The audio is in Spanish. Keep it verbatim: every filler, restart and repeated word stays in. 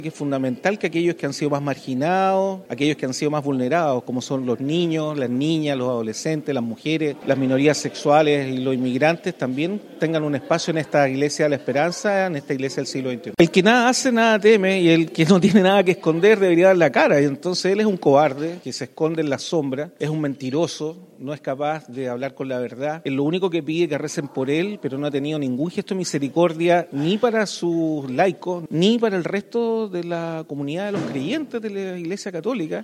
que es fundamental que aquellos que han sido más marginados, aquellos que han sido más vulnerados, como son los niños, las niñas, los adolescentes, las mujeres, las minorías sexuales y los inmigrantes, también tengan un espacio en esta Iglesia de la Esperanza, en esta Iglesia del siglo veintiuno. El que nada hace, nada teme, y el que no tiene nada que esconder debería dar la cara, y entonces él es un cobarde que se esconde en la sombra, es un mentiroso, no es capaz de hablar con la verdad, es lo único que pide que recen por él, pero no ha tenido ningún gesto de misericordia ni para sus laicos, ni para el resto de la comunidad de los creyentes de la Iglesia Católica.